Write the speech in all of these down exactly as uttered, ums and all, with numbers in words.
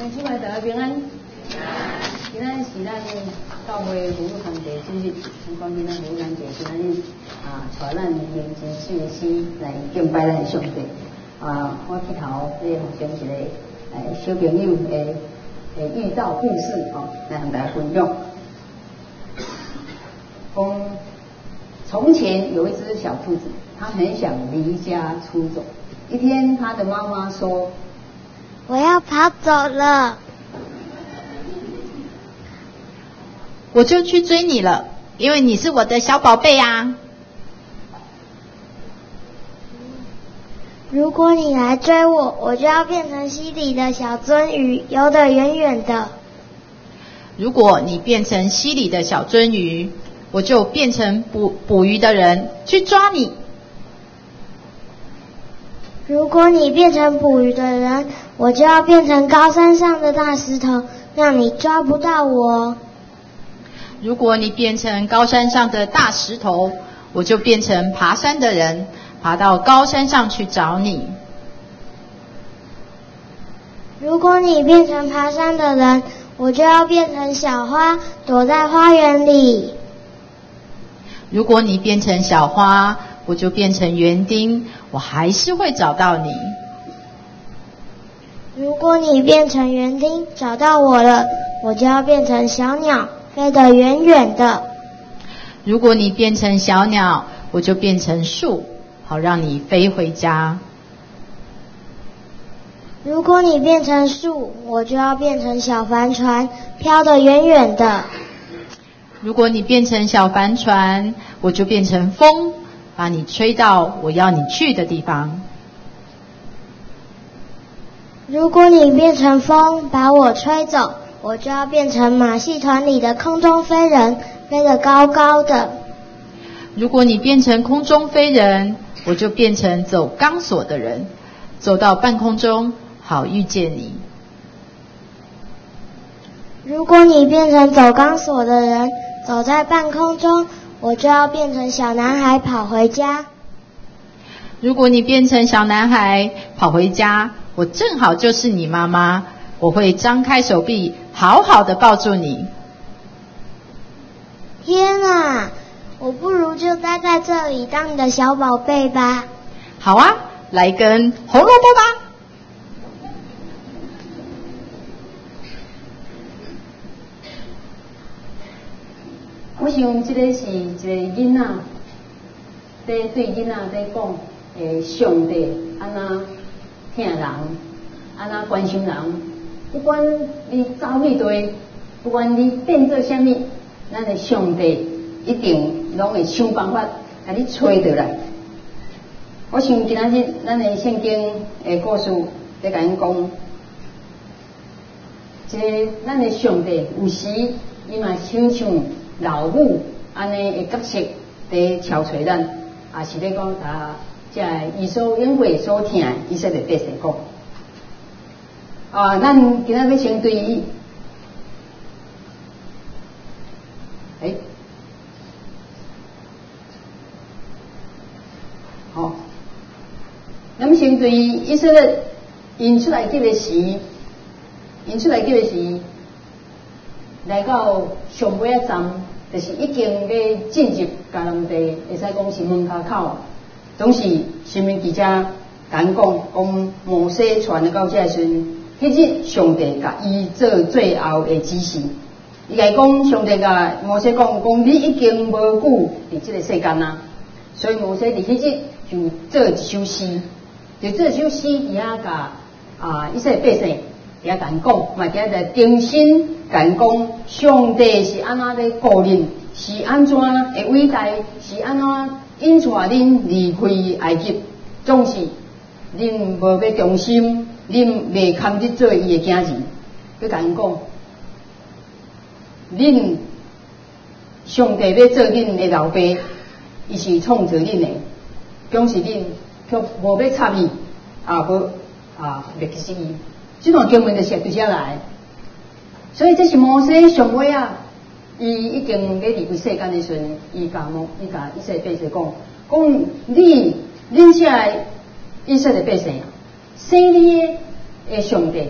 弟兄姊妹大家平安。今仔是咱教会服务堂第主日，相关今仔服务堂节今仔日啊，带咱明真水的诗来敬拜咱的上帝。啊，我起头咧分享一个诶小朋友的诶遇到故事哦，来和大家分享。从从前有一只小兔子，它很想离家出走。一天，它的妈妈说：“ 我要跑走了。” 我就去追你了，因为你是我的小宝贝啊。 如果你来追我，我就要变成溪里的小鳟鱼，游得远远的。 如果你变成溪里的小鳟鱼，我就变成捕捕鱼的人去抓你。 如果你变成捕鱼的人，我就要变成高山上的大石头，让你抓不到我。 如果你变成高山上的大石头，我就变成爬山的人，爬到高山上去找你。 如果你变成爬山的人，我就要变成小花，躲在花园里。 如果你变成小花，我就变成园丁，我还是会找到你。 如果你变成园丁，找到我了，我就要变成小鸟，飞得远远的。 如果你变成小鸟，我就变成树，好让你飞回家。 如果你变成树，我就要变成小帆船，飘得远远的。 如果你变成小帆船，我就变成风，把你吹到我要你去的地方。 如果你变成风，把我吹走，我就要变成马戏团里的空中飞人，飞得高高的。 如果你变成空中飞人，我就变成走钢索的人，走到半空中，好遇见你。 如果你变成走钢索的人，走在半空中，我就要变成小男孩跑回家。 如果你变成小男孩跑回家，我正好就是你妈妈，我会张开手臂，好好的抱住你。 天啊，我不如就待在这里当你的小宝贝吧。 好啊，来一根红萝卜吧。 我想这个是一个囡仔，在对囡仔在讲，诶，上帝安那疼人，安那关心人。不管你走去对，不管你变做什么，咱的上帝一定拢会想办法把你找回来。我想今仔日咱的圣经的故事在甲咱讲，这个咱的上帝有时伊嘛想像老母安尼的角色在敲找咱，也是咧讲他这以所应会所听以色列百姓讲。啊，咱今仔要先对伊，诶，好，咱先对以色列因出来这个时，因出来这个时，来到上尾仔站，就是已经要进入迦南地，会使讲是门口口，总是新闻记者讲讲，讲摩西传到这时阵。迄日上帝甲伊做最后的指示，伊甲伊讲，上帝甲摩西讲，讲你已经无久伫即个世间啦，所以摩西伫迄日就做一首诗，就做一首诗伫遐甲啊以色列百姓伫遐甲因讲，嘛伫遐在重新甲因讲，上帝是安怎咧顾恁，是安怎的伟大，是安怎引带恁离开埃及，总是恁无要忠心。恁袂堪去做伊的囝儿，佮甲因讲，恁上帝要做恁的老爸，伊是创造恁的，恭喜恁，却无要插伊，啊无啊袂去死伊。这段经文就是对遮来，所以这是摩西上尾啊，伊已经要离开世间的时阵，伊甲摩，伊甲以色列百姓讲，讲你恁遮以色列百姓啊。生你的上帝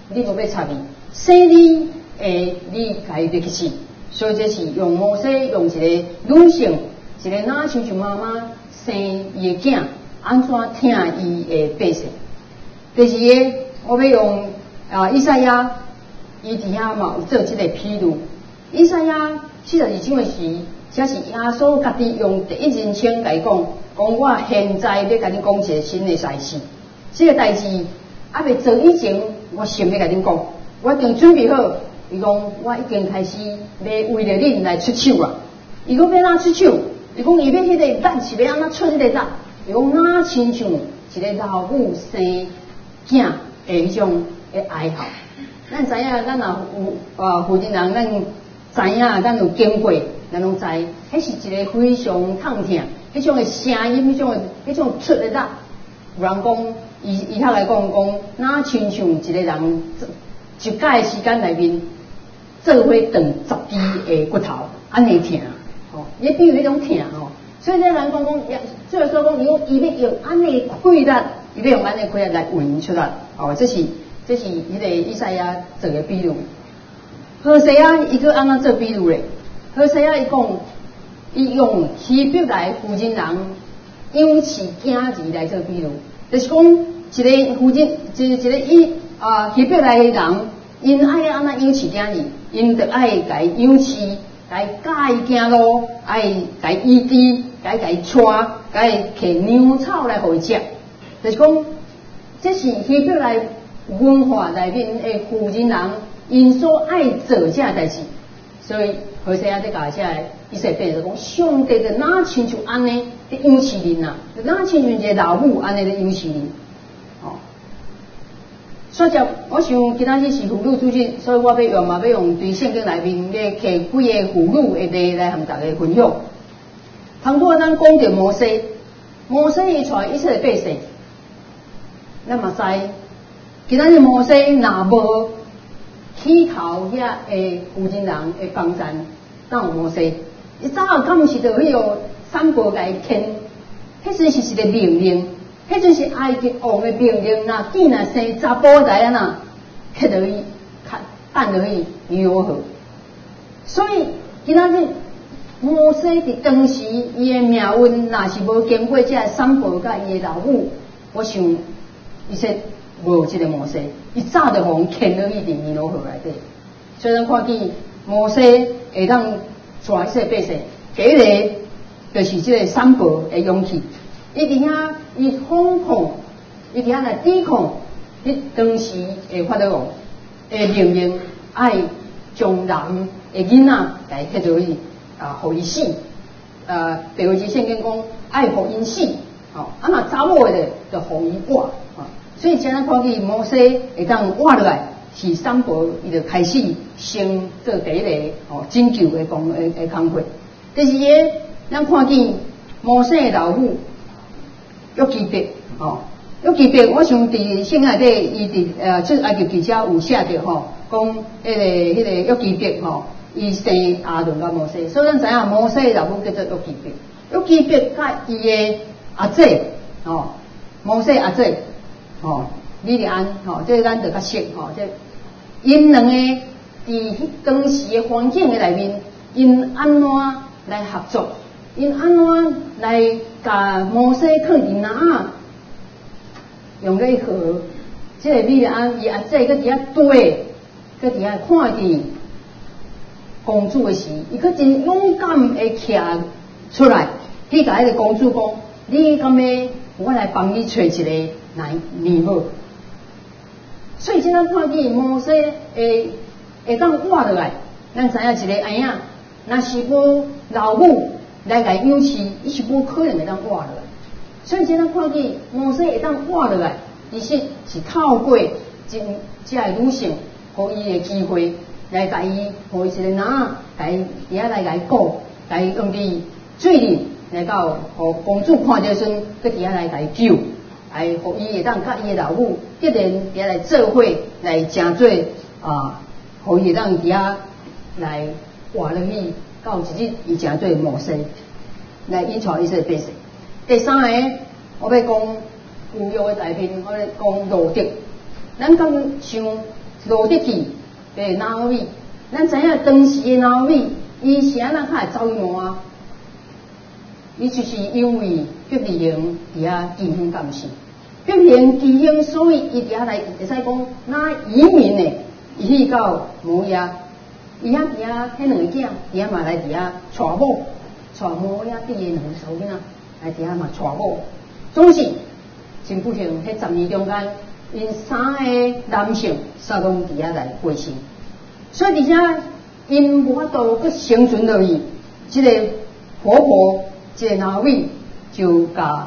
你无要插伊，生你诶，你家己去死。所以这是用摩西用一个女性，一个哪亲像妈妈生伊的囝，安怎疼伊的百姓。第二个，我要用啊以赛亚，伊伫遐嘛有做即个披露。以赛亚四十二章的时，这是耶稣家己用第一人称来讲，讲我现在要甲你讲一个新的代志。这个代志还未做以前，我先要甲你讲，我已经准备好。伊讲我已经开始要为了恁来出手啦。伊讲要哪出手？伊讲伊要迄个蛋是要安怎出迄个蛋？伊讲哪亲像一个老母生囝的迄种的哀嚎。咱知影，咱若有呃附近人，咱知影，咱有经过，咱拢知，迄是一个非常痛痛，迄种的声音，迄种的迄种出的蛋。有人讲，伊伊遐来讲讲，哪亲像一个人一摆的时间内面。做伙断十支的骨头，安尼疼，吼，也比如迄种疼吼。所以这人讲讲，所以说讲，伊讲伊要用安尼气力，伊要用安尼气力来运出来，哦，这是这是迄个以赛亚做的比喻。何西阿伊个安怎做比喻咧？何西阿伊讲，伊用希伯来妇人人养饲囝儿来做比喻，就是讲一个妇人，一一个伊啊希伯来的人，因爱安怎养饲囝儿。因着爱甲伊养饲，甲伊教伊行路，爱甲伊医治，甲伊甲伊带，甲伊摕牛草来互伊食。就是讲，这是希伯来文化内面的妇人人因所爱做这代志。所以何西阿在教这以色列就讲，上帝就哪亲像安尼在养饲人啊，哪亲像一个老母安尼在养饲人。哦。所以，我想今仔日是妇女主日，所以我要用嘛要用对圣经内面嘅摕几个妇女的例来和大家分享。倘若咱讲到摩西，摩西伊带以色列百姓，咱嘛知，今仔日摩西若无起头遐个妇人人的帮衬，当有摩西，伊早后敢毋是着迄个三宝甲伊牵，迄阵是一个命令。迄阵是埃及王的命令，若见若生查甫仔啊呐，刻落去，等落去如何？所以今仔日摩西伫当时伊的命运，若是无经过这三宝甲伊的老母，我想伊说无有这个摩西，伊早就互牵落去伫尼罗河内底。所以咱看见摩西会当带一些百姓，第一个就是这个三宝的勇气。伊伫遐，伊反抗，伊伫遐来抵抗，迄当时的法老王的命令，爱将人的囡仔来摕落去啊，互伊死。呃，白话字圣经讲，爱互因死，吼、哦，啊若查某的就互伊活，啊，所以现在看见摩西会当活落来，是三宝伊就开始先做第一个哦拯救的工的的工作。第二个，咱看见摩西的老母。约基别，哦，约基别，我想伫圣经内底，伊伫呃出埃及记者有写着吼，讲迄、那个迄、那个约基别吼，伊生亚伦甲摩西，所以咱知影摩西的老母叫做约基别。约基别甲伊的阿姐，哦，摩西阿姐，哦，米利安，吼，这咱就较熟，吼，这因两个伫当时的环境的内面，因安怎来合作？因安怎来甲摩西放伫哪啊？用咧河，即个米利安伊阿姐搁伫遐对，搁伫遐看见公主的时，伊搁真勇敢的徛出来，去甲迄个公主讲：你敢要我来帮你找一个来弥补？所以即咱看见摩西会会当活落来，咱知影一个哎呀，若是无老母。来来养饲，伊是无可能会当活落来。所以，即咱看见摩西会当活落来，其实是透过真即个女性，互伊的机会来甲伊，互伊一个男仔，甲伊伫遐来甲伊顾，甲伊用伫水里来到，互公主看着时阵，搁伫遐来甲伊救，来互伊会当甲伊的老母必然伫遐来做伙来成做啊，互伊会当伫遐来活落去。到一日，伊成做摩西来引导以色列百姓。第三个，我要讲旧约的内面，我咧讲罗德。咱敢想落得去，对拿米。咱知影当时的拿米，伊是安怎较会走伊满？伊就是因为革命营伫遐寄生，敢毋是？革命营寄生，所以伊伫遐来会使讲，那移民的，伊去到摩亚，伊遐伫遐迄两个囝，伫遐嘛来伫遐娶某，娶摩亚毕业两个查某囡仔，来伫遐嘛娶某，总是真不幸，迄十年中间，因三个男性煞拢伫遐来过世，所以伫遐因无法度去生存落去，即、这个婆婆。这个拿米就甲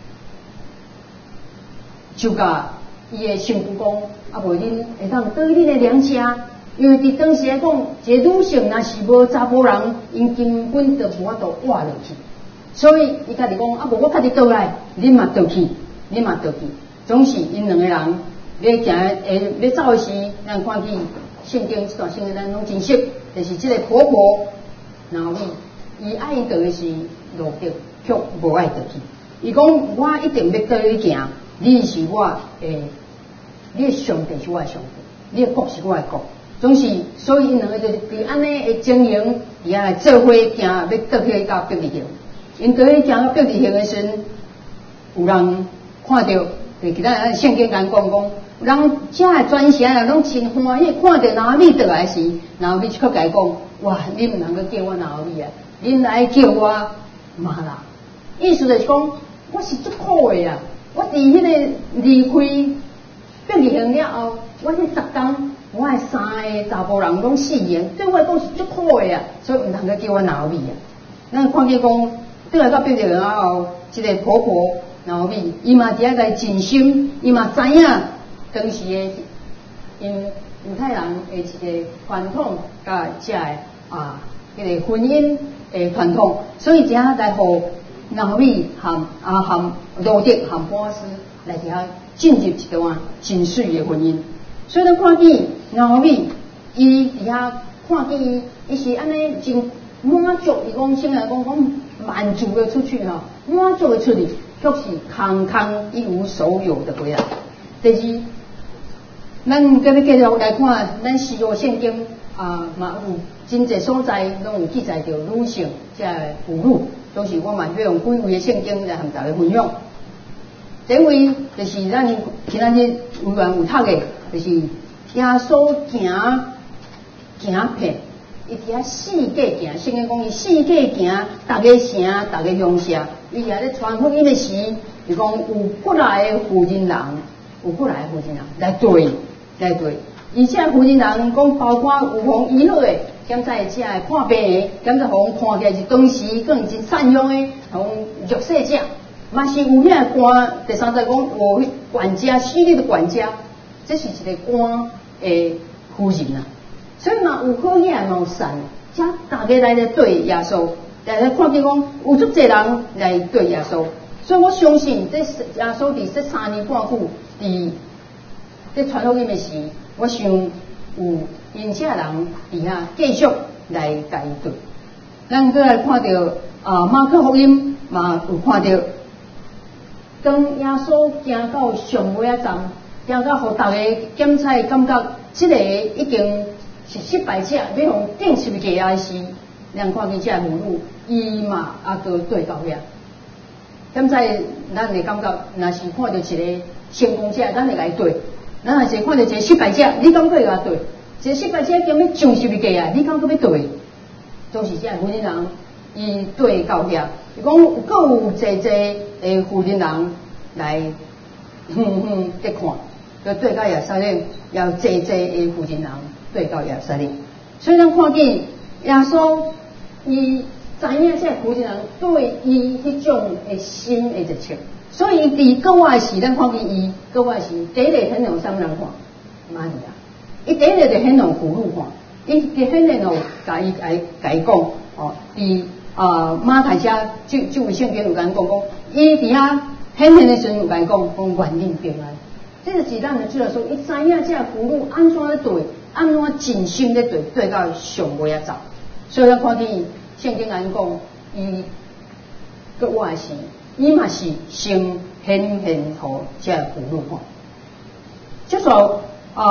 就甲伊的媳妇讲，啊无恁会当倒恁的娘家，因为伫当时来讲，一个女性若是无查甫人，因根本就无法度活落去。所以伊家己讲，啊无我家己倒来，恁嘛倒去，恁嘛倒去。总是因两个人要行诶要走的时，咱看见圣经这段圣经咱拢真熟，就是这个婆婆拿米。伊爱倒的是路得，却无爱倒去。伊讲我一定要倒去行，你是我诶，你的上帝是我的上帝，你的国是我的国。总是，所以因两个就是伫安尼的经营，伫遐来做伙行，要倒去到伯利恒。因倒去行到伯利恒的时阵，有人看到，就其他人圣经讲讲讲，人遮的全城人拢真欢喜，看到拿米倒来时，拿米就甲伊讲，哇，你毋通阁叫我拿米啊！恁来叫我妈啦，意思就是讲，我是足苦的啊！我伫迄个离开伯利恒了后，我迄十天，我的三个查甫人拢死的，对我来讲是足苦的啊！所以毋通阁叫我拿米啊！咱看见讲，倒来到伯利恒了后，一个婆婆拿米，伊嘛伫遐来尽心，伊嘛知影当时的因犹太人的一个传统甲遮个啊，迄个婚姻。诶，传统，所以遮来互拿米含啊含罗德含波斯来遐进入一段真水的婚姻。所以咱看见拿米，伊伫遐看见伊，伊是安尼真满足，伊讲先来讲讲满足的出去吼，满足的出去，却是空空一无所有的回来。第二，咱搁要继续来看咱使用圣经啊，嘛有。真侪所在拢有记载着女性这妇女，都是我嘛要用几位的圣经来和大家分享。第一位就是咱今仔日有缘有读的，就是耶稣行行遍，伊伫遐四界行，圣经讲伊四界行，逐个城、逐个乡下，伊遐咧传福音的时，就讲有过来的妇人人，有过来的妇人人来对来对，而且妇人人讲包括有互医好的。兼在遮个看病的，兼在互看起来是当时更真善良的，互弱势者，嘛是有遐官。第三则讲有管家，犀利的管家，这是一个官的夫人啊。所以嘛有好嘢嘛有善，遮大家来咧对耶稣，来咧看见讲有足侪人来对耶稣，所以我相信这耶稣伫这三年半久伫这传福音的时，我想有。因遮人伫遐继续来甲伊对，咱搁来看到啊马可福音嘛有看到，当耶稣行到上尾仔站，行到互大家检采感觉，即个已经是失败者，要互顶十字架的时，咱看见遮妇女伊嘛也都对到遐。检采咱会感觉，若是看到一个成功者，咱会甲伊对；咱若是看到一个失败者，你感觉会甲对。一个失败者叫要上十字架啊！你敢搁要对？都是这妇人人，伊对到遐。伊讲各有侪侪诶妇人人来，哼哼在看，就对到耶稣咧，要侪侪诶妇人人对到耶稣咧。所以咱看见耶稣，伊知影这妇人人对伊迄种诶心诶热情，所以伫国外时，咱看见伊国外时第一个很让啥物人看？玛利亚。伊第一个就很让妇女看，伊伫很让甲伊甲伊甲伊讲，哦，伫啊马太遮就就有圣经有甲讲讲，伊伫遐很很的时阵有甲伊讲讲愿恁平安，这就是咱的主要说，伊知影这妇女安怎咧对，安怎尽心咧对，对到上尾仔走。所以咱看见圣经甲伊讲，伊搁活的时，伊嘛是先显现互这妇女看。接着啊。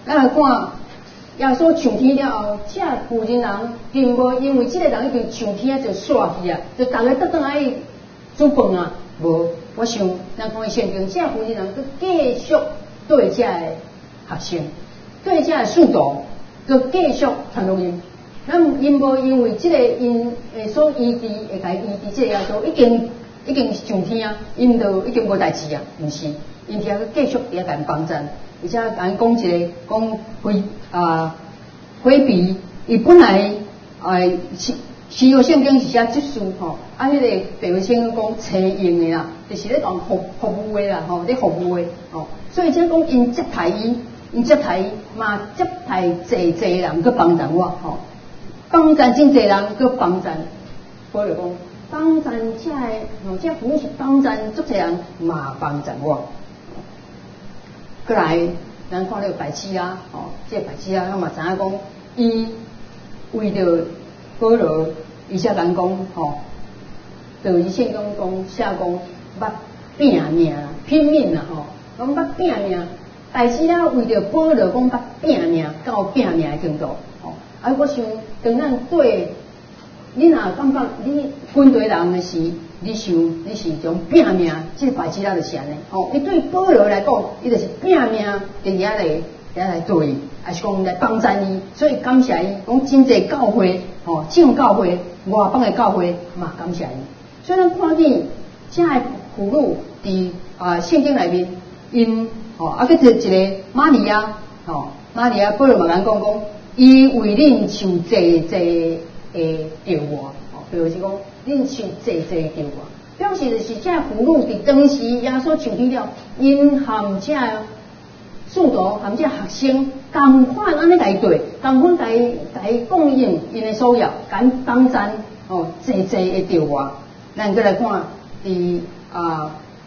咱来看。耶稣上天了后，这富人人并无因为这个人已经上天啊就煞去啊，就大家得倒来煮饭啊，无。我想咱看圣经，这富人人佮继续对这个学生，对这个信徒，佮继续传福音。咱因无因为这个因诶所医治，会甲伊医治这个耶稣已经已经上天啊，因就已经无代志啊，毋是，因听佮继续也甲因帮衬。而且咱讲一个讲回啊回避，伊本来诶是是有圣经是写即书吼，啊迄、那个白话圣经讲车用的啦，就是咧讲服服务的啦吼，咧服务的吼，所以即讲因接待伊，因接待嘛接待济济人去帮衬我吼，帮衬真济人去帮衬，保罗讲帮衬这个吼，这服务是帮衬足济人嘛帮衬我。过来，咱看那个白痴啊，吼、哦，这个白痴啊，咱嘛知影讲，伊为着保罗，伊才讲讲，吼，就以圣经讲写讲，捌拼命拼命啦，吼，讲捌拼命，白痴啊为着保罗讲捌拼命到拼命的程度，吼，啊，我想当咱对，你若感觉你军队人的是。你想，你是种拼命，这个白痴仔就是安尼。吼、哦，伊对保罗来讲，伊就是拼命伫遐来，遐来对伊，还是讲来帮衬伊，所以感谢伊。讲真济教会，吼、哦，这种教会，外邦的教会嘛感谢伊。所以咱看见这个妇女伫啊圣经内面，因吼啊，佮一一个玛利亚，吼、哦，玛利亚保罗嘛讲讲讲，伊为恁受济济的调和，吼，譬如是讲。恁受济济着我，表示就是这妇女伫当时耶稣上天了，因含这信徒含这学生同款安尼来对，同款来来供应因的所要，敢帮衬哦济济的着我。咱再来看伫啊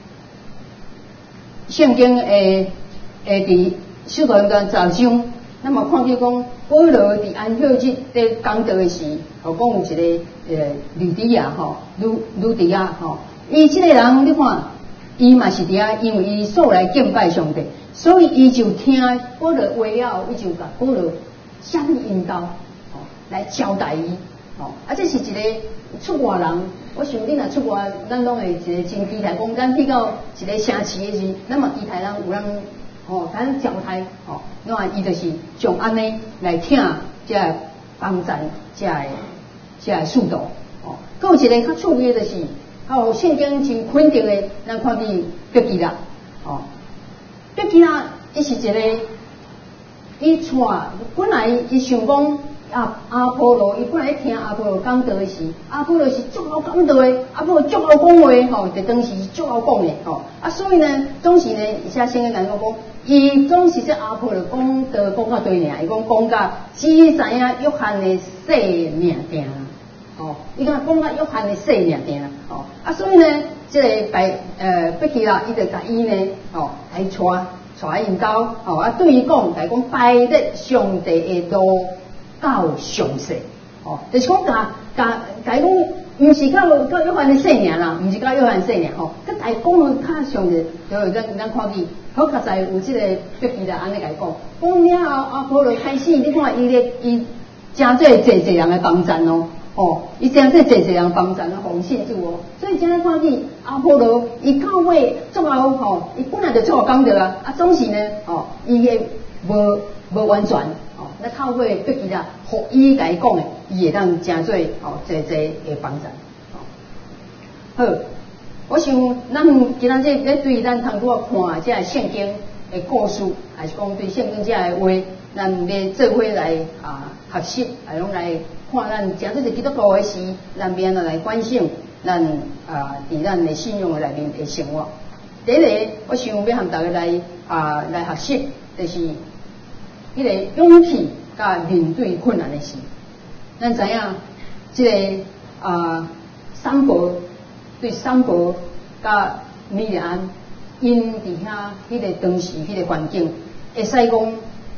圣经诶诶伫使徒行传十章，咱嘛看见讲保罗伫安息日咧讲道的时，吼讲有一个。呃，吕底亚吼，吕吕底亚吼，伊即个人你看，伊嘛是伫遐，因为伊素来敬拜上帝，所以伊就听保罗话了，伊就甲保罗啥物引导，吼，来交代伊，吼，啊，这是一个出外人，我想你若出外，咱拢会一个真期待，讲咱去到一个城市的时，咱嘛期待人有人吼，咱交代，吼，那伊就是像安尼来听，这帮衬，这。这个速度，哦，还有一个较趣味的就是，还有圣经真肯定的，咱看见约基拉，哦，约基拉伊是一个，伊带本来伊想讲啊阿波罗，伊本来听阿波罗讲道的时，阿波罗是足好讲道的，阿波罗足好讲话，吼，在当时是足好讲的，吼，啊，所以呢，总是呢，而且圣经讲讲，伊总是这阿波罗讲道讲较多尔，伊讲讲到只知影约翰的死命定。哦，伊讲讲到约翰的死命定，哦，啊，所以呢，这个白呃约基拉伊就甲伊呢，哦，来带带因兜，哦，啊，对伊讲，来讲拜咧上帝的路到上世，哦，就是讲甲甲甲伊讲，毋是甲甲约翰的死命啦，毋是甲约翰死命，吼，甲大讲较上的，就咱咱看见，好确实有即个约基拉安尼甲伊讲，讲了后阿波罗开始，你看伊咧伊真侪济济人来帮衬哦。哦，伊真济济济人帮衬啊，奉献主哦，所以真来看见阿波罗，伊到尾最后吼，伊本来就做讲着啊，啊总是呢，哦，伊个无无完全，哦，那透过约基拉，互伊甲伊讲的，伊会当真做哦，济济的帮衬。好，我想咱今仔日咧对咱通过看这圣经的故事，还是讲对圣经这个话，咱咧做伙来啊学习，来拢来。看咱真正是基督徒的时，咱变来反省咱啊，伫咱的信仰的内面的生活。第一个，我想要和大家来啊来学习，就是迄个勇气甲面对困难的事。咱知影，即、这个啊三伯对三伯甲米利安，因伫遐迄个当时迄个环境，会使讲。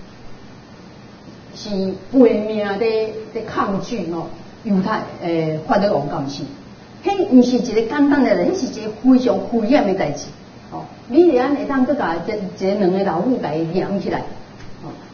是背命的的抗拒吼，犹太诶法律王敢是，迄毋是一个简单的，迄是一个非常危险的代志。哦，米利安会当搁甲一一个两个老母甲伊连起来，哦，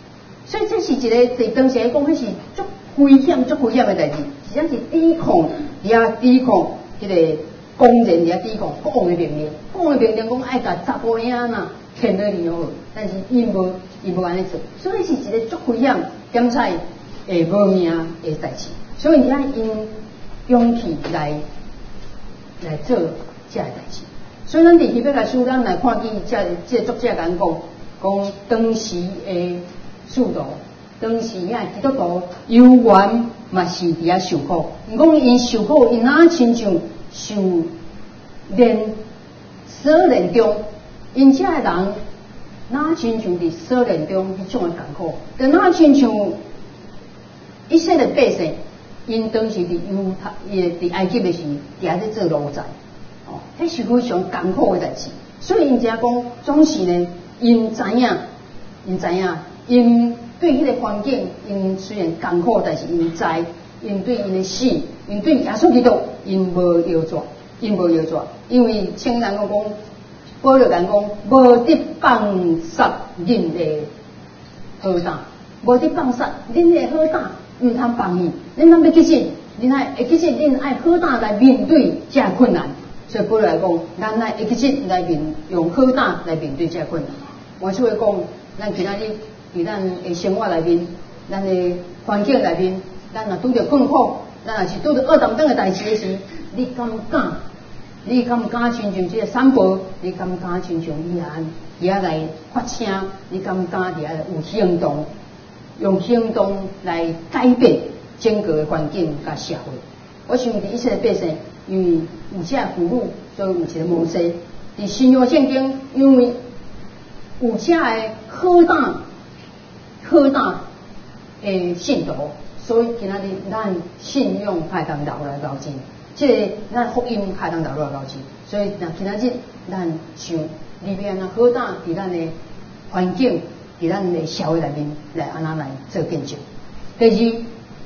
所以这是一个对当时来讲，迄是足危险、足危险的代志，实际上是抵抗，而且抵抗迄个公然，而且抵抗国王的命令。国王的命令讲爱甲查甫囝呐牵到离好，但是伊无伊无安尼做，所以是一个足危险、检采会无命的代志。所以你看因勇气来来做这个代志。所以咱伫希伯来书，咱来看见这这作者讲讲，讲当时的使徒，当时遐基督徒有缘嘛是伫遐受苦，毋讲因受苦，因哪亲像受炼锁链中，因遮个人哪亲像伫锁链中迄种的艰苦，就哪亲像以色列百姓，因当时伫犹太也伫埃及的时，伫遐咧做奴才。哦，迄是非常艰苦的代志，所以因只讲总是呢，因知影，因知影，因对迄个环境，因虽然艰苦，但是因知，因对因的死，因对耶稣基督，因无摇抓，因无摇抓，因为圣经讲讲，保罗讲讲，无得放杀恁的好胆，无得放杀恁的好胆，毋通放弃，恁通要其实，恁爱会其实恁爱好胆来面对这困难。所以，保罗来讲，咱来会其实来面用好胆来面对这困难。换句话讲，咱今仔日伫咱的生活内面，咱的环境内面，咱若拄着困苦，咱若是拄着恶当当的代志的时，你敢敢？你敢敢亲像这个三宝？你敢敢亲像伊安伫遐来发声？你敢敢伫遐有行动？用行动来改变整个的环境甲社会？我想伫以色列百姓。因为有这俘虏，所以有一个模式。伫新约圣经，因为有这个好胆、好胆的信徒，所以今仔日咱信仰才当留来到今，即个咱福音才当留来到今。所以，若今仔日咱想里边啊好胆伫咱的环境，伫咱的社会内面来安那来做见证。第二，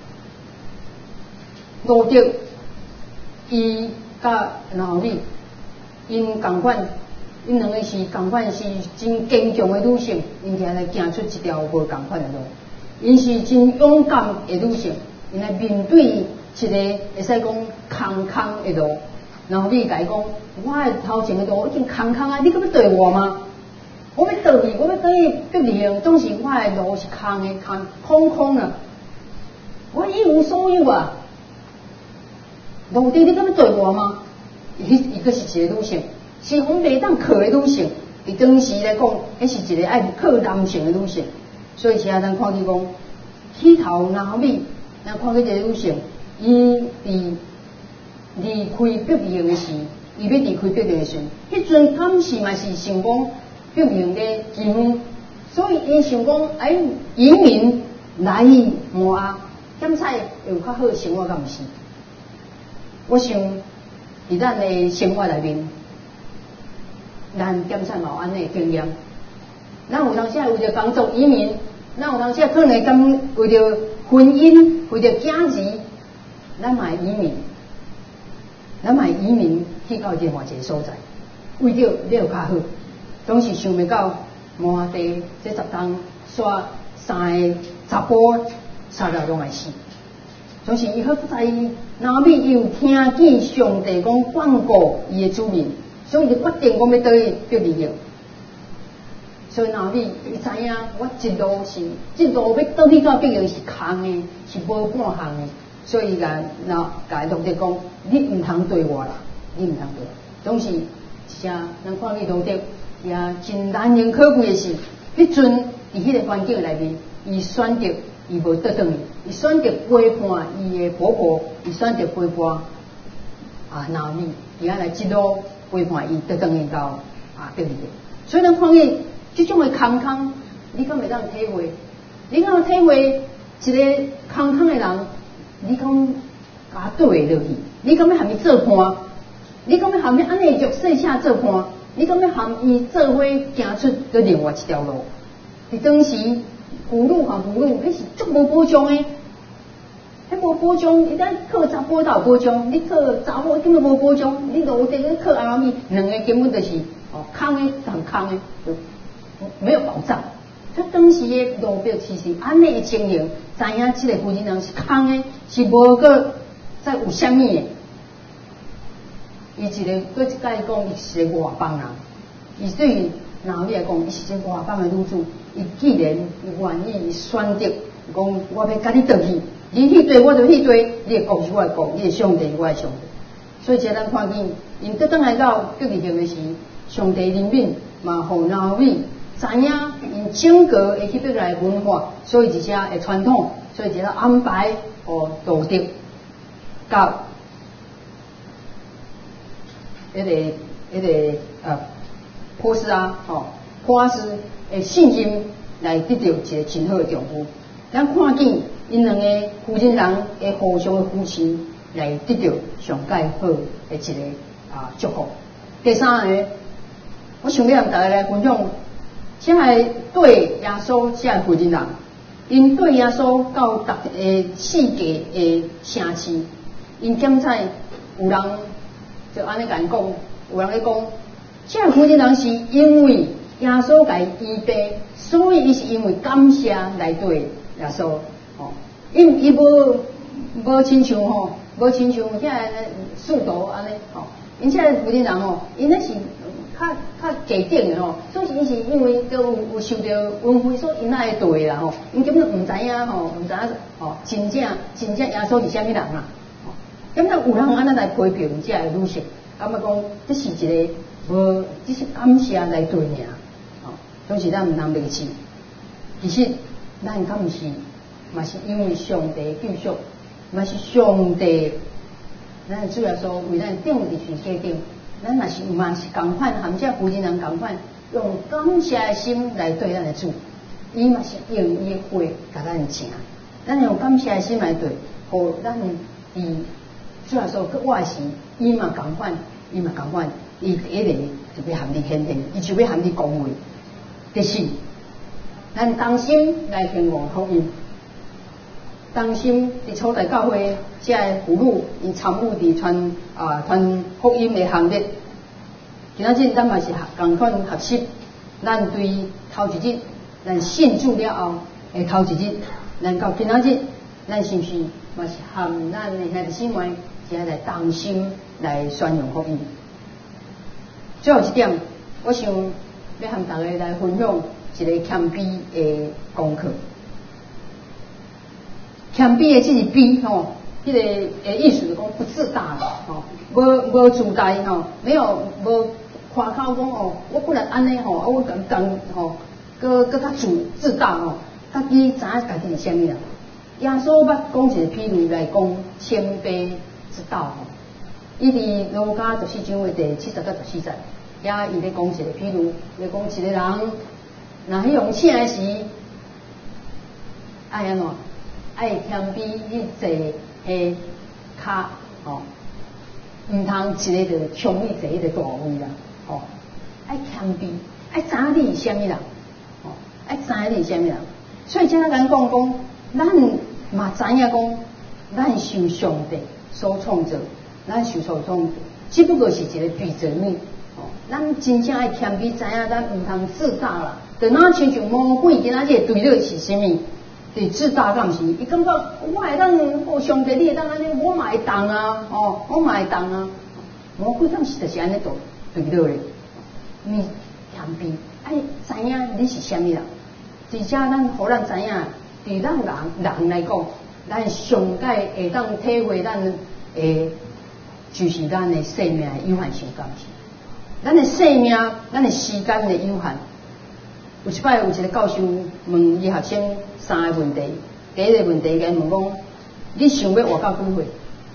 路德。伊甲然后你，因共款，因两个是共款是真坚强的女性，因定来行出一条无共款的路。因是真勇敢的女性，因来面对一个会使讲空空的路。然后你甲伊讲，我的头前的路已经空空啊，你搁要对我吗？我要倒去，我要倒去别离，总是我的路是空的，空空空啊，我一无所有啊。路地你敢要对我吗？伊伊个是一个女性，是红袂当靠的女性。伫当时来讲，迄是一个爱靠男性的女性。所以现在咱看见讲，起头然后尾，咱看见一个女性，伊伫离开北面的时，伊要离开北面的时，迄阵敢是嘛是想讲北面的妓女，所以伊想讲哎移民来摩押，检采有较好生活，敢毋是？我想，伫咱的生活内面，咱检采嘛有安尼经验。咱有当时为着工作移民，咱有当时可能敢为着婚姻、为着家儿，咱嘛移民，咱嘛移民去到另外一个所在，为着了较好，总是想袂到摩押地这十冬煞三个查甫差了拢来死。总是伊好在意，然后伊又听见上帝讲放过伊的主民，所以就决定讲要倒去别离了。所以然后伊伊知影，我一路是一路要倒去到别离是空的，是无半项的。所以甲然后甲路德讲，你毋通对我啦，你毋通对我。总是啥，咱看见路德也真难能可贵的是，迄阵伫迄个环境内面，伊选择。伊无倒转去，伊选择背叛伊的婆婆，伊选择背叛啊拿米，伊啊来一路背叛伊，倒转去到啊对不对？所以咱看见这种的空空，你敢会当体会？你敢有体会一个空空的人，你敢甲倒会落去？你敢要含伊做伴？你敢要含伊安尼弱势下做伴？你敢要含伊做伙行出个另外一条路？伫当时。妇女和妇女，迄是足无保障诶，迄无保障，你咱靠查甫才有保障，你靠查某根本无保障，你路地你靠阿咪，两个根本就是哦空诶，上空诶，就没有保障。 他当时的路标其实安尼的情形，知影这个负责人是空的，是无个再有啥物的。伊一个过一摆讲，伊是个外邦人，伊对于哪里来讲，伊是一个外邦的女子，伊既然愿意选择讲，我要甲你倒去，你去对我就去对，你的国是我的国，你的上帝是我的上帝。所以，这咱看见，因倒转来到隔离行的时，上帝怜悯嘛，互拿米知影因整个会去倒来的文化，所以一些的传统，所以一个安排互道德甲。迄、那个、迄、那个呃，波斯啊，吼、哦，波斯诶信心来得到一个真好的丈夫。咱看见因两个夫妻人诶互相的扶持，来得到上介好的一个啊祝福。第三个，我想要和大家来分享，这个对耶稣这个夫妻人，因对耶稣到逐诶世界诶城市，因检查有人。就安尼甲因讲，有人咧讲，这个负责人是因为耶稣甲伊医病，所以伊是因为感谢来对耶稣，哦，因伊无无亲像吼，无亲像这个速度安尼，吼，因这个负责人吼，因那是较较低等的吼，所以伊是因为都有有受到恩惠，所以因那会对啦吼，因根本毋知影吼，毋知影吼，真正真正耶稣是啥物人啊？咁咱有人安尼来批评这个女性，感觉讲这是一个无，只是感谢来对尔，哦，总是咱毋通袂记。其实咱敢毋是，嘛是因为上帝救赎，嘛是上帝，咱主要说为咱定伫全世界，咱若是嘛是共款，含这负责人共款，用感谢的心来对咱的主，伊嘛是用伊的话甲咱请，咱用感谢的心来对，互咱伫。虽然说，我是伊嘛共款，伊嘛共款，伊第一个就要含你肯定，伊就要含你恭维。第四，咱当心来兴旺福音，当心伫初代教会，这个妇女伊参与伫传啊传福音的行列。今仔日咱嘛是共款学习，咱对头一日，咱信主了后的头一日，咱到今仔日，咱是毋是嘛是含咱的兄弟姊妹？只来当心来宣扬福音。最后一点，我想要和大家来分享一个谦卑的功课。谦卑的这个卑吼，迄、那个诶意思就讲不自大吼，无无自大吼，没有无夸口讲哦，我不能安尼吼，我讲讲吼，搁搁较自自大吼，家己知影家己是啥物人。耶稣捌讲一个譬如来讲谦卑。之道吼，伊伫路加十四章的第七十到十四节，也伊咧讲一个，譬如咧讲一个人，若去用请的时，爱安怎？爱谦卑去坐迄骹吼，毋通一个就冲去坐迄个大位啦，吼，爱谦卑，爱知影你是啥物人，吼，爱知影你是啥物人。所以，即个咱讲讲，咱嘛知影讲，咱受上帝所创造，咱受所创造，只不过是一个比者物。哦，咱真正爱谦卑，知影咱毋通自大啦。就哪亲像魔鬼今仔日对立是啥物？是自大，敢毋是？伊感觉我会当哦，上帝你会当安尼，我嘛会当啊，哦，我嘛会当啊。魔鬼敢是就是安尼对对立咧。你谦卑，爱知影你是啥物人，而且咱互咱知影，对咱人人来讲。咱上界会当体会咱诶，就是咱的生命的有限性，敢是？咱的生命，咱的时间的有限。有一摆有一个教授问伊学生三个问题，第一个问题甲伊问讲：你想要活到几岁？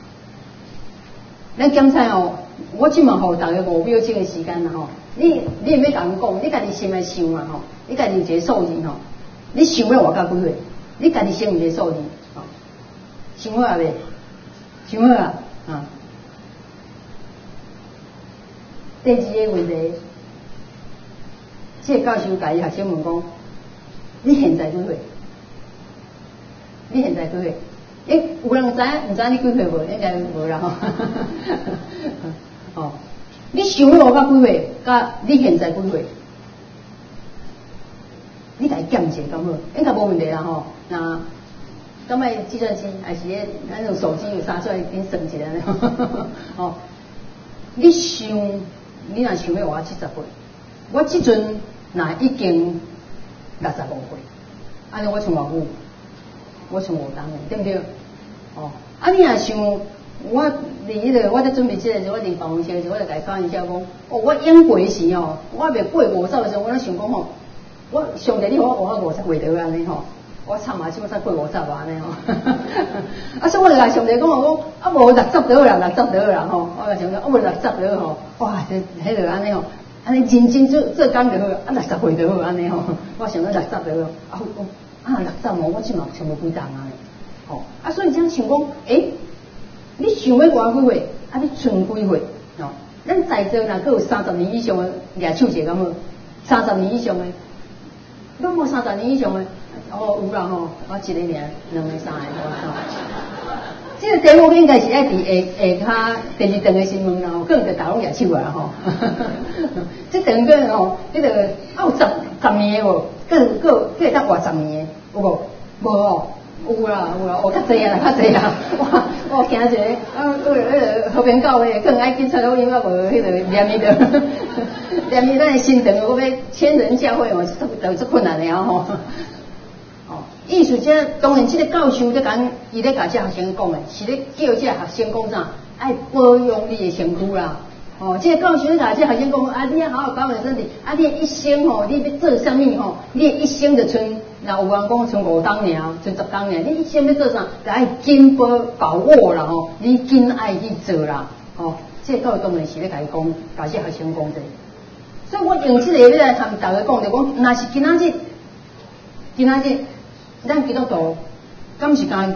咱检查哦，我即满互大家五秒钟的时间啦吼，你你毋要甲人讲，你家己心来想啊吼，你家己有一个数字吼，你想要活到几岁？你家己先有一个数字。想好啊未？想好啊！啊，第二个问题，这个教授甲伊学生问讲：你现在几岁？你现在几岁？诶，有人知影？毋知你几岁无？应该无啦吼。哦，你想要活到几岁？甲你现在几岁？你来减者咁好，应该无问题啦吼。那咁咪计算机还是迄咱用手机有啥出来紧算一下呢？哦，你想，你若想要我七十岁，我即阵那已经六十五岁，安尼我剩偌久？我剩五当年，对不对？哦，啊你若想，我离迄个，我在准备这个时候，我离办公室的时候，我就甲伊开玩笑讲，哦，我演过时哦，我未过五十的时候，我咧想讲吼，我上帝你互我活到五十岁得安尼吼。我惨嘛，起码才过五十吧呢吼，啊，所以我就来上帝讲我讲，啊无六十就好啦，六十就好啦吼，我就想讲，啊无六十就好吼，哇，这迄个安尼吼，安尼认真做做工就好，啊六十岁就好安尼吼，我想讲六十就好，啊我啊六十哦，我即嘛全部几档啊，吼，啊所以这样想讲，诶，你想要偌几岁，啊你存几岁，吼，咱在座若阁有三十年以上的，举手者敢好，三十年以上的，都无三十年以上的。哦，有啦吼，我一个尔，两个三个，我操！这个题目应该是爱伫下下骹第二段的新闻啦，吼，可能就大拢举手啦吼。这段个吼，迄个啊有十十年的无，佫佫佫会当活十年的，有无？无哦，有啦有啦，哦较济啊，较济啊！我我惊一个，啊，迄个和平教会，可能爱警察佬因为无迄个念伊着，念伊咱的心肠，我要千人教会哦，就足困难的啊吼。意思即当然，即个教授咧讲，伊咧甲这学生讲的，是咧叫这学生讲啥？爱保养你的身躯啦。哦，即个教授咧甲这学生讲，啊，你要好好保养身体，啊，你的一生吼，你要做啥物吼？你的一生就剩，若有人讲剩五当尔，剩十当尔，你一生要做啥？就爱紧把把握啦吼，你紧爱去做啦。哦，即个教授当然是咧甲伊讲，甲这学生讲者。所以我用即个要来参大家讲，就讲，若是今仔日，今仔日。咱基督徒，敢是讲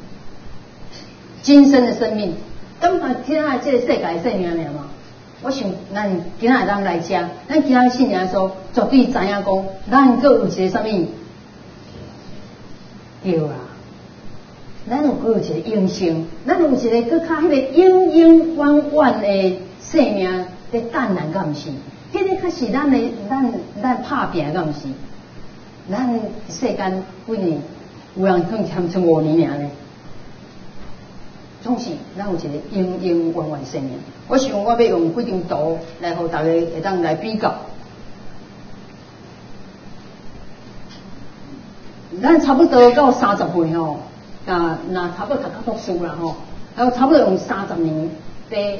今生的生命，敢讲今仔这个世界的生命尔嘛？我想咱今仔咱来吃，咱今仔信仰说绝对知影讲，咱阁有一个啥物？对啦，咱有阁有一个永生，咱有一个阁较迄个永永远远的生命在等咱，敢毋是？迄个较是咱的咱咱拍拼，敢毋是？咱世间几年，有人可能参剩五年尔呢，总是咱有一个永永远远生命。我想我要用几张图来互大家会当来比较。咱差不多到三十岁吼，啊，那差不多读到读书啦吼，还有差不多用三十年在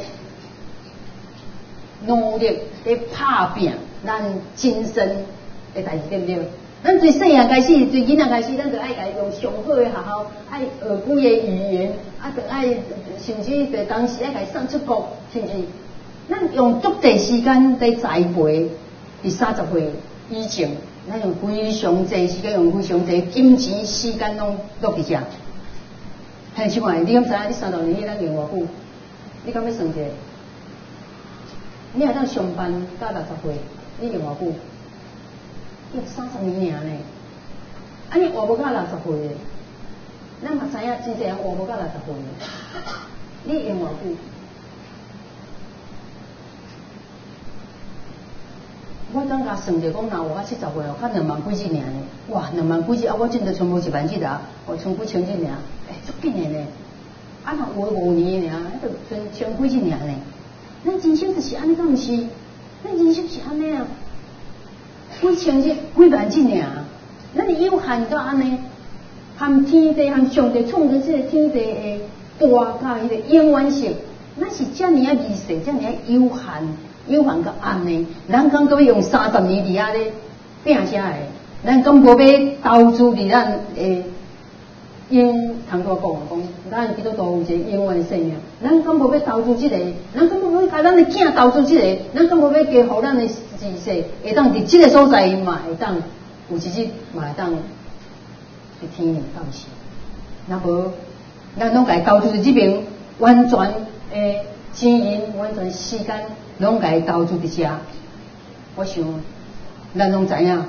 努力在拍拼咱今生的代志，对不对？咱最细汉开始，最囡仔开始，咱就爱家用上好的学校，爱学几个语言，啊，就爱甚至在当时爱家送出国，甚至咱用足长时间在栽培，伫三十岁以前，咱用非常济时间，用非常济金钱时间拢落伫遮。嘿，像话，你敢知影？你三十年咱用偌久？你敢要算者？你若当上班到六十岁，你用偌久？用三十年尔呢，啊你活无到六十岁的，咱嘛知影真侪人活无到六十岁的，你用偌久？我当甲算着讲，若活到七十岁哦，较两万几只尔呢，哇，两万几只啊！我真的全部一万只啊，我剩几千只尔，诶，足紧的呢，啊若活五年尔，迄就剩千几只尔呢，咱人生就是安尼，敢毋是？咱人生是安尼啊。几千只、几万只尔，咱有限到安尼，含天地、含上帝创造这个天地的大甲迄个永远性，咱是遮尔啊微细，遮尔啊有限、有限到安尼。咱敢搁要用三十年伫遐咧拼啥个？咱敢无要投资伫咱诶？因通过讲讲，咱基督徒有一个永远的生命，咱敢无要投资即个？咱敢无要甲咱的囝投资即个？咱敢无要加互咱的？知识会当伫即个所在嘛会当有一日嘛会当去天呢，敢是？若无，咱拢家投资即边完全诶钱银、完全时间，拢家投资伫遮。我想，咱拢知影，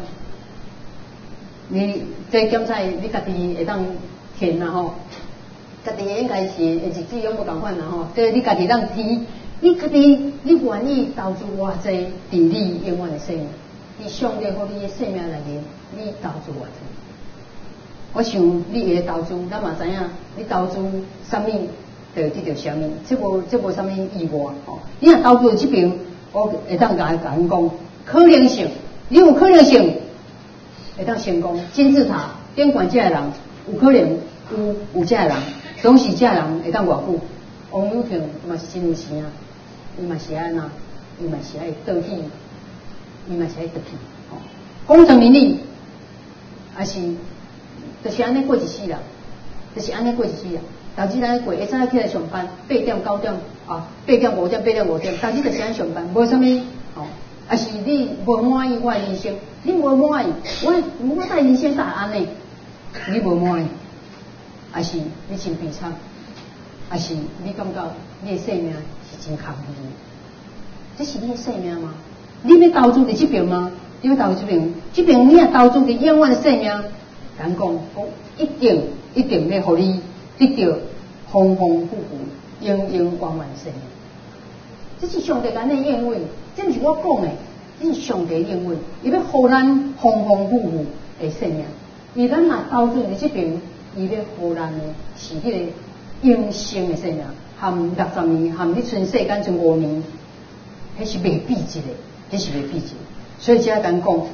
你这检查你家己会当填啦吼，家己应该是日子用无共款啦吼，这你家己当填。你家己，你愿意投资偌济伫你永远的生命？ 伫上帝互你的生命内面，你投资偌济？我想你会投资，咱嘛知影，你投资啥物，就会得到啥物，这无这无啥物意外哦。你若投资这边，我会当甲甲恁讲，可能性，你有可能性会当成功。金字塔顶悬这个人，有可能有有这个人，总是这个人会当偌久。王永庆嘛是真有钱啊，伊嘛是安那，伊嘛是爱倒去，伊嘛是爱倒去。哦，工程伦理，也是。就是安尼过一世人，就是安尼过一世人。投资安尼过，会早起来上班，八点九点啊，八点五点，八点五点，投资就是安上班，无啥物哦。啊是你无满意我的人生，你无满意，我我带人生大安尼，你无满意，啊是你真悲惨，啊是你感觉你的生命是真空虚，这是你的生命吗？你要投资伫这边吗？你要投资这边，这边你也投资伫永远的生命。咱讲讲一定一定要互你得到丰丰富富、永永完完生命。这是上帝咱的应允，这不是我讲的，这是上帝应允。伊要互咱丰丰富富的生命，而咱若投资伫这边，伊要互咱的是迄个永生的生命，含六十年，含你剩世间剩五年，迄是袂比一个，迄是袂比一个。所以只要咱讲。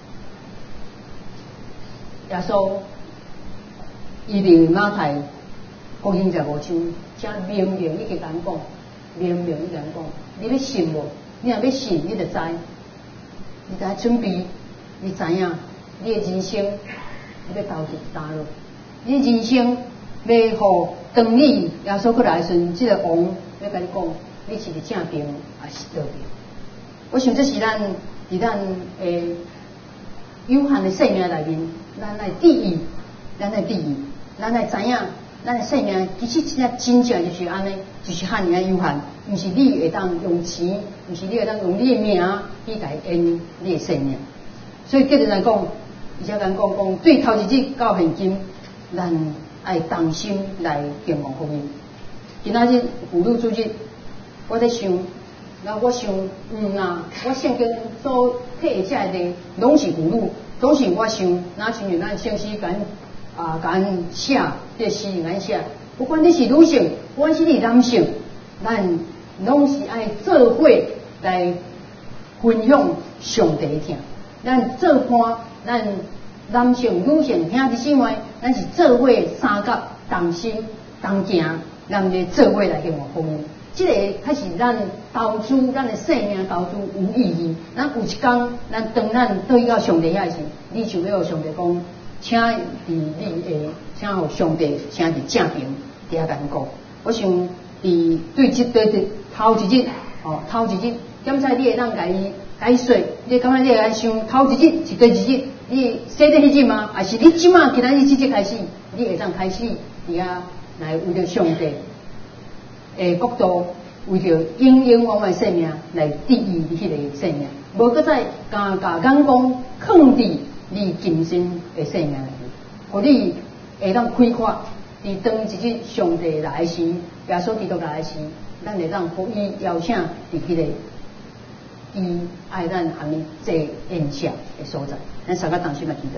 耶稣伊伫马太福音十五章，正明明伊个讲讲，明明伊讲讲，你要信无？你若要信，你就知，你就要准备，你知影，你的人生你要投入哪落？你的人生要互当你耶稣过来的时阵，即个王要甲你讲，你是伫正边还是倒边？我想这是咱伫咱诶有限的生命内面。咱来第一，咱来第一，咱来知影，咱的生命其实真正真正就是安尼，就是汉尔有限，毋是你会当用钱，毋是你会当用你的命去来演你的生命。所以，接着来讲，而且咱讲讲对头一日到现今，咱爱同心来敬奉福音。今仔日妇女主日，我在想，那我想，嗯啊，我圣经所体的这个拢是妇女。总是我想，哪像是咱先时间啊，咱写这诗来写，不管你是女性，不管是你男性，咱拢是爱做伙来分享上帝的听。咱做伴，咱男性、女性兄弟姊妹，咱是做伙三角同心同行，咱就做伙来敬奉福音。这个才是咱投资咱的生命投资有意义。咱有一天，咱当咱对到上帝遐时，你就要上帝讲，请伫你的，请互上帝，请伫正边，伫遐甲咱讲。我想伫对即对对头一日，哦头一日，检查你会当甲伊解说，你感觉你会想头一日是第一日，你写得迄日吗？还是你即马今仔日即日开始，你会当开始伫遐来为着上帝？诶，国度为着永永远远生命来得意迄个生命，无搁再加加眼光放伫你今生的生命内面，互你会当开阔。伫当一日上帝来时，耶稣基督来时，咱会当互伊邀请伫迄个伊爱咱含伊做宴请的所在。咱三个同心来祈祷。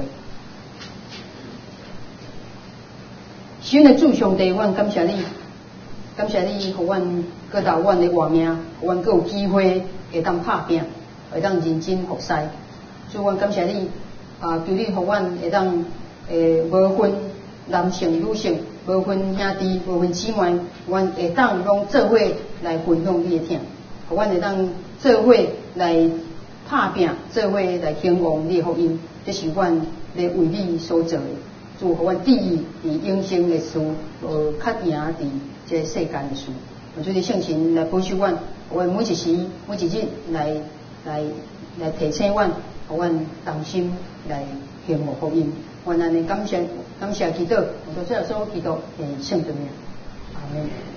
神的主上帝，阮感谢你。感谢你，互阮搁到阮的活命，互阮搁有机会会当拍拼，会当认真服侍。所以，阮感谢你，啊，求你互阮会当诶无分男性女性，无分兄弟，无分姊妹，阮会当拢做伙来分享你的听，互阮会当做伙来拍拼，做伙来兴旺你的福音。这是阮咧为你所做的。祝互阮得意伫永生的事，呃，较赢伫这世间的事。我就是圣神来保守阮，我每一时每一日来来来提醒阮，互阮同心来行护福音。阮安尼感谢感谢祈祷，我做这所祈祷，诶，圣主名，阿门。